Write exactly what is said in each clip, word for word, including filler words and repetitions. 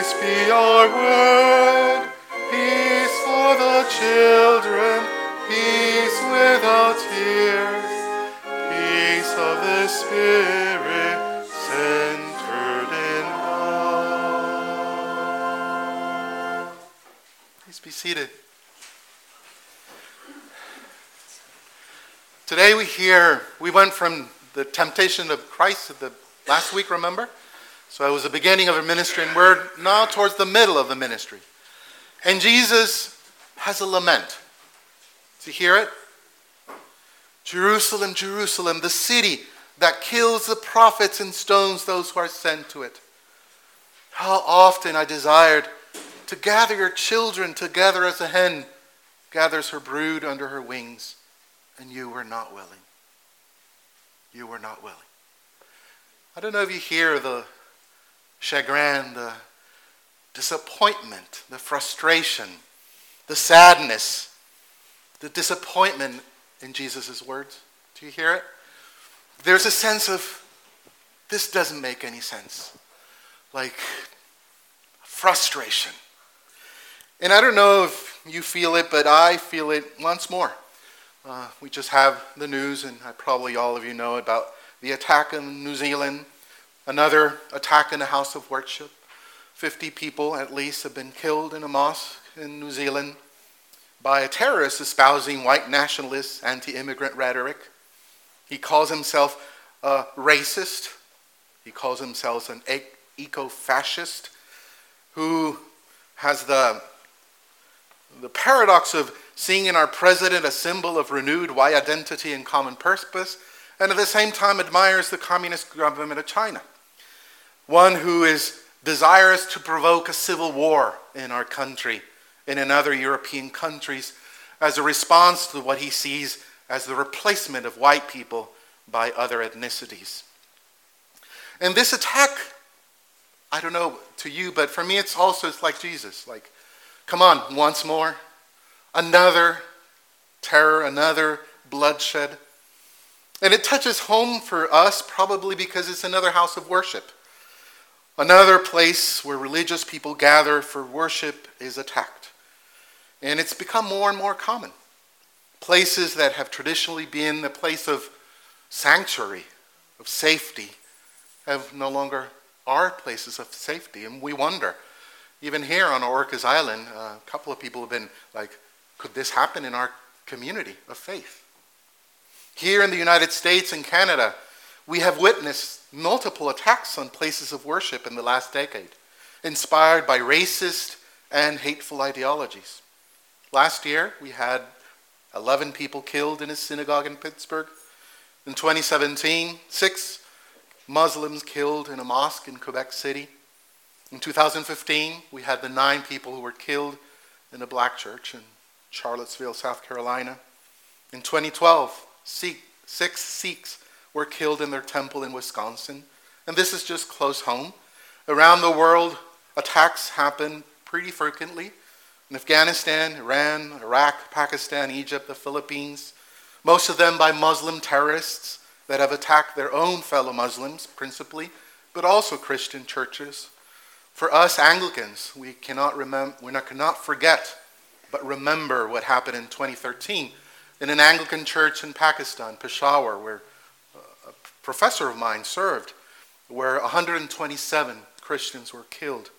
This be our word, peace for the children, peace without tears, peace of the Spirit centered in love. Please be seated. Today we hear, we went from the temptation of Christ the last week, remember? So it was the beginning of a ministry, and we're now towards the middle of the ministry. And Jesus has a lament. Do you hear it? Jerusalem, Jerusalem, the city that kills the prophets and stones those who are sent to it. How often I desired to gather your children together as a hen gathers her brood under her wings, and you were not willing. You were not willing. I don't know if you hear the chagrin, the disappointment, the frustration, the sadness, the disappointment in Jesus' words. Do you hear it? There's a sense of, this doesn't make any sense. Like, frustration. And I don't know if you feel it, but I feel it once more. Uh, we just have the news, and I, probably all of you know about the attack in New Zealand. Another attack in a house of worship. fifty people at least have been killed in a mosque in New Zealand by a terrorist espousing white nationalist, anti-immigrant rhetoric. He calls himself a racist. He calls himself an eco-fascist who has the, the paradox of seeing in our president a symbol of renewed white identity and common purpose, and at the same time admires the communist government of China. One who is desirous to provoke a civil war in our country and in other European countries as a response to what he sees as the replacement of white people by other ethnicities. And this attack, I don't know to you, but for me it's also it's like Jesus. Like, come on, once more. Another terror, another bloodshed. And it touches home for us probably because it's another house of worship. Another place where religious people gather for worship is attacked. And it's become more and more common. Places that have traditionally been a place of sanctuary, of safety, have no longer are places of safety. And we wonder, even here on Orcas Island, a couple of people have been like, could this happen in our community of faith? Here in the United States and Canada, we have witnessed multiple attacks on places of worship in the last decade, inspired by racist and hateful ideologies. Last year, we had eleven people killed in a synagogue in Pittsburgh. In twenty seventeen, six Muslims killed in a mosque in Quebec City. In two thousand fifteen, we had the nine people who were killed in a black church in Charlottesville, South Carolina. In twenty twelve, Sikh, six Sikhs were killed in their temple in Wisconsin. And this is just close home. Around the world, attacks happen pretty frequently. In Afghanistan, Iran, Iraq, Pakistan, Egypt, the Philippines. Most of them by Muslim terrorists that have attacked their own fellow Muslims, principally, but also Christian churches. For us Anglicans, we cannot remember, we not, cannot forget, but remember what happened in twenty thirteen in an Anglican church in Pakistan, Peshawar, where a professor of mine served, where one hundred twenty-seven Christians were killed.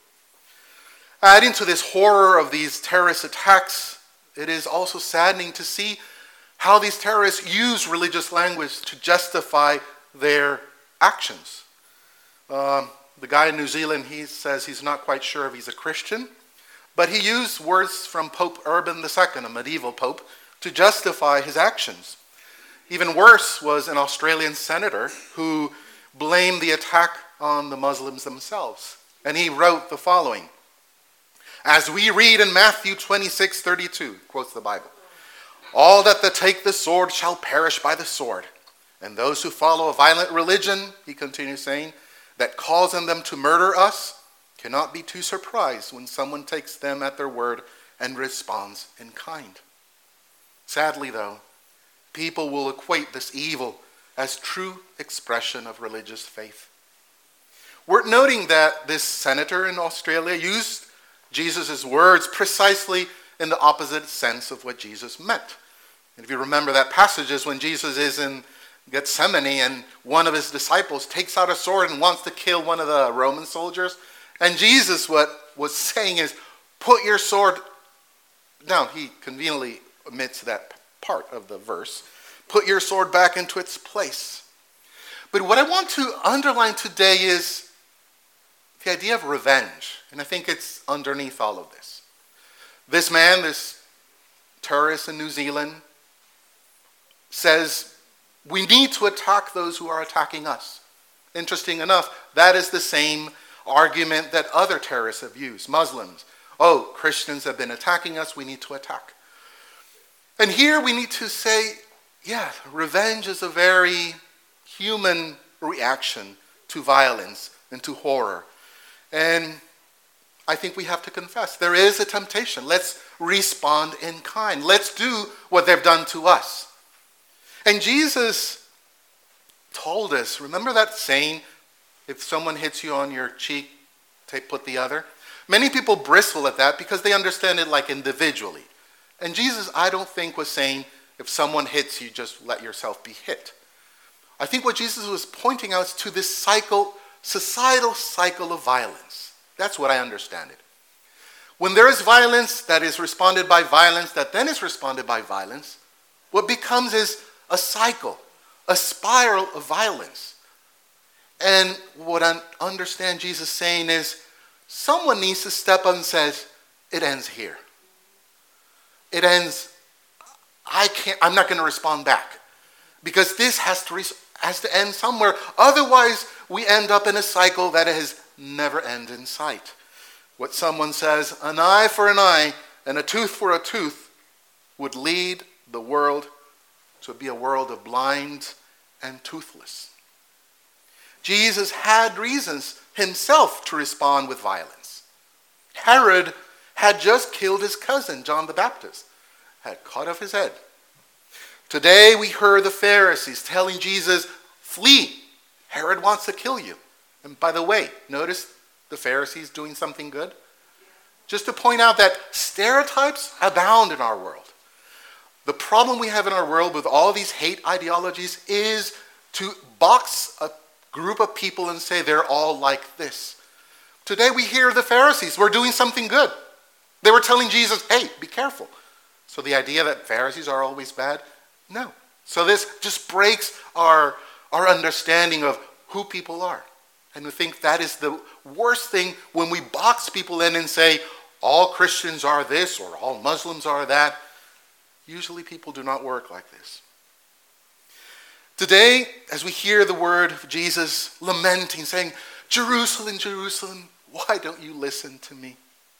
Adding to this horror of these terrorist attacks, it is also saddening to see how these terrorists use religious language to justify their actions. Um, the guy in New Zealand, he says he's not quite sure if he's a Christian, but he used words from Pope Urban the Second, a medieval pope, to justify his actions. Even worse was an Australian senator who blamed the attack on the Muslims themselves. And he wrote the following: as we read in Matthew twenty-six thirty-two, quotes the Bible, all that that take the sword shall perish by the sword. And those who follow a violent religion, he continues saying, that causing them to murder us, cannot be too surprised when someone takes them at their word and responds in kind. Sadly, though, people will equate this evil as true expression of religious faith. We're noting that this senator in Australia used Jesus' words precisely in the opposite sense of what Jesus meant. And if you remember that passage is when Jesus is in Gethsemane and one of his disciples takes out a sword and wants to kill one of the Roman soldiers. And Jesus what was saying is, put your sword down. He conveniently omits that part of the verse. Put your sword back into its place. But what I want to underline today is the idea of revenge. And I think it's underneath all of this. This man, this terrorist in New Zealand, says we need to attack those who are attacking us. Interesting enough, that is the same argument that other terrorists have used. Muslims, oh, Christians have been attacking us, we need to attack. And here we need to say, yeah, revenge is a very human reaction to violence and to horror. And I think we have to confess, there is a temptation. Let's respond in kind. Let's do what they've done to us. And Jesus told us, remember that saying, if someone hits you on your cheek, take, put the other? Many people bristle at that because they understand it like individually. And Jesus, I don't think, was saying, if someone hits you, just let yourself be hit. I think what Jesus was pointing out is to this cycle, societal cycle of violence. That's what I understand it. When there is violence that is responded by violence, that then is responded by violence, what becomes is a cycle, a spiral of violence. And what I understand Jesus saying is, someone needs to step up and says, it ends here. It ends, I can't, I'm not going to respond back. Because this has to, res- has to end somewhere. Otherwise, we end up in a cycle that has never end in sight. What someone says, an eye for an eye and a tooth for a tooth, would lead the world to be a world of blind and toothless. Jesus had reasons himself to respond with violence. Herod had just killed his cousin, John the Baptist, had cut off his head. Today we heard the Pharisees telling Jesus, flee, Herod wants to kill you. And by the way, notice the Pharisees doing something good? Just to point out that stereotypes abound in our world. The problem we have in our world with all these hate ideologies is to box a group of people and say they're all like this. Today we hear the Pharisees were doing something good. They were telling Jesus, hey, be careful. So the idea that Pharisees are always bad? No. So this just breaks our, our understanding of who people are. And we think that is the worst thing when we box people in and say, all Christians are this or all Muslims are that. Usually people do not work like this. Today, as we hear the word of Jesus lamenting, saying, Jerusalem, Jerusalem, why don't you listen to me?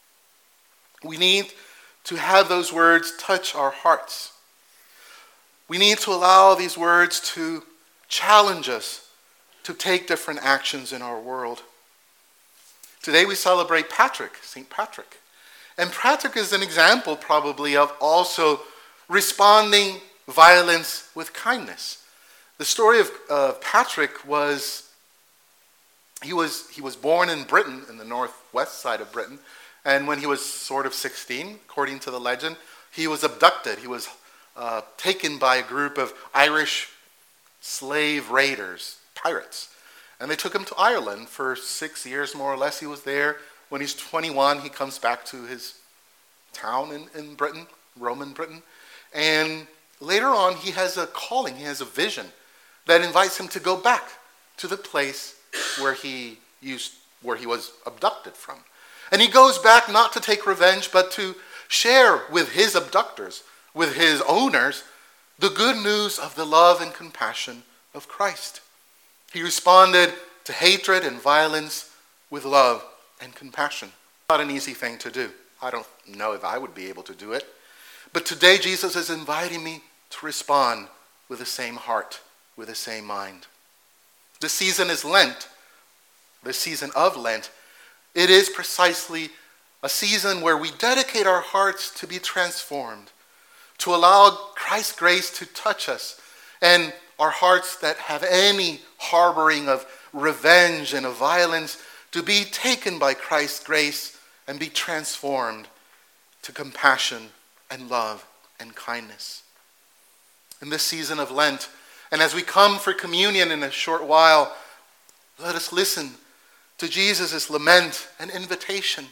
We need to have those words touch our hearts. We need to allow these words to challenge us to take different actions in our world. Today we celebrate Patrick, Saint Patrick. And Patrick is an example probably of also responding violence with kindness. The story of uh, Patrick was he, was, he was born in Britain, in the northwest side of Britain, and when he was sort of sixteen, according to the legend, he was abducted. He was uh, taken by a group of Irish slave raiders, pirates. And they took him to Ireland for six years, more or less. He was there. When he's twenty-one, he comes back to his town in, in Britain, Roman Britain. And later on, he has a calling, he has a vision that invites him to go back to the place where he used, where he was abducted from. And he goes back not to take revenge, but to share with his abductors, with his owners, the good news of the love and compassion of Christ. He responded to hatred and violence with love and compassion. Not an easy thing to do. I don't know if I would be able to do it. But today Jesus is inviting me to respond with the same heart, with the same mind. The season is Lent, the season of Lent. It is precisely a season where we dedicate our hearts to be transformed, to allow Christ's grace to touch us, and our hearts that have any harboring of revenge and of violence to be taken by Christ's grace and be transformed to compassion and love and kindness. In this season of Lent, and as we come for communion in a short while, let us listen to Jesus' lament and invitation.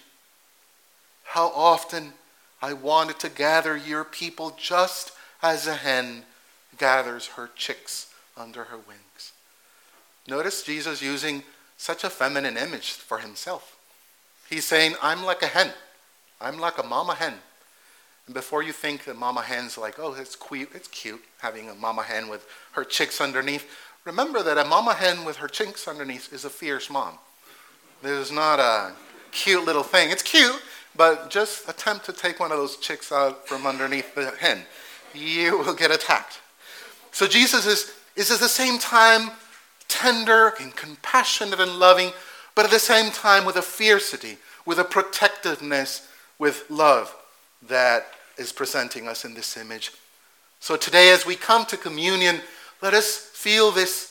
How often I wanted to gather your people just as a hen gathers her chicks under her wings. Notice Jesus using such a feminine image for himself. He's saying, I'm like a hen. I'm like a mama hen. And before you think that mama hen's like, oh, it's cute, it's cute having a mama hen with her chicks underneath, remember that a mama hen with her chicks underneath is a fierce mom. There's not a cute little thing. It's cute, but just attempt to take one of those chicks out from underneath the hen. You will get attacked. So Jesus is, is at the same time tender and compassionate and loving, but at the same time with a fiercity, with a protectiveness, with love that is presenting us in this image. So today as we come to communion, let us feel this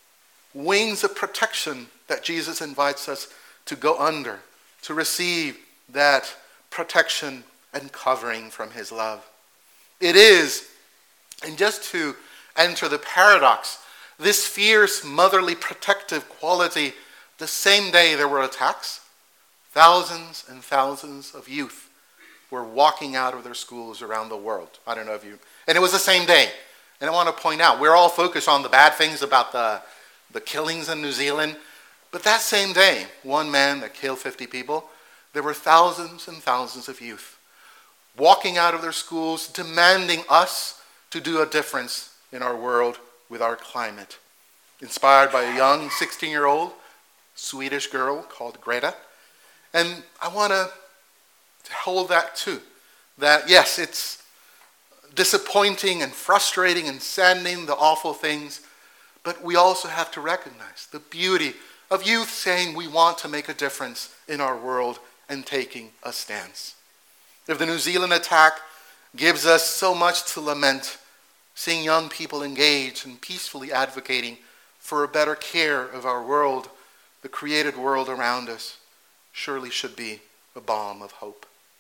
wings of protection that Jesus invites us to go under, to receive that protection and covering from his love. It is, and just to enter the paradox, this fierce motherly protective quality, the same day there were attacks, thousands and thousands of youth were walking out of their schools around the world. I don't know if you, and it was the same day. And I want to point out, we're all focused on the bad things about the, the killings in New Zealand, but that same day, one man that killed fifty people, there were thousands and thousands of youth walking out of their schools, demanding us to do a difference in our world with our climate. Inspired by a young sixteen-year-old Swedish girl called Greta. And I want to hold that too. That yes, it's disappointing and frustrating and saddening, the awful things, but we also have to recognize the beauty of youth saying we want to make a difference in our world and taking a stance. If the New Zealand attack gives us so much to lament, seeing young people engaged and peacefully advocating for a better care of our world, the created world around us, surely should be a balm of hope.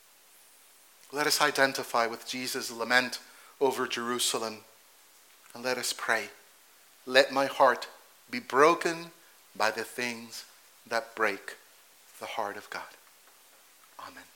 Let us identify with Jesus' lament over Jerusalem, and let us pray. Let my heart be broken by the things that break the heart of God. Amen.